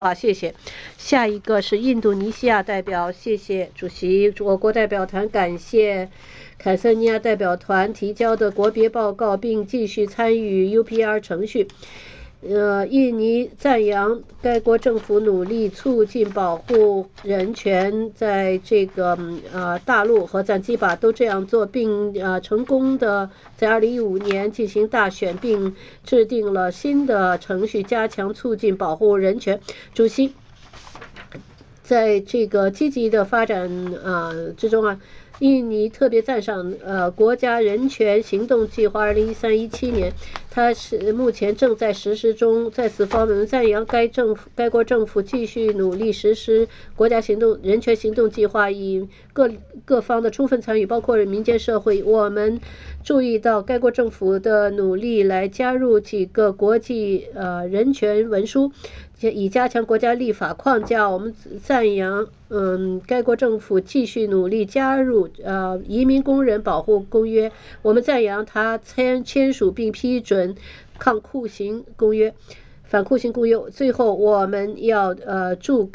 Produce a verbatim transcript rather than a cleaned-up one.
啊，谢谢。下一个是印度尼西亚代表，谢谢主席。我国代表团感谢坦桑尼亚代表团提交的国别报告，并继续参与 U P R 程序。呃，印尼赞扬该国政府努力促进保护人权，在这个呃大陆和赞基巴都这样做，并呃成功的在二零一五年进行大选，并制定了新的程序，加强促进保护人权。主席，在这个积极的发展呃之中啊。印尼特别赞赏呃国家人权行动计划二零一三一七年，它是目前正在实施中。在此方面，赞扬该政府该国政府继续努力实施国家行动人权行动计划，以各各方的充分参与，包括民间社会。我们注意到该国政府的努力来加入几个国际呃人权文书，以加强国家立法框架。我们赞扬嗯该国政府继续努力加入呃移民工人保护公约。我们赞扬他签签署并批准抗酷刑公约、反酷刑公约。最后，我们要呃祝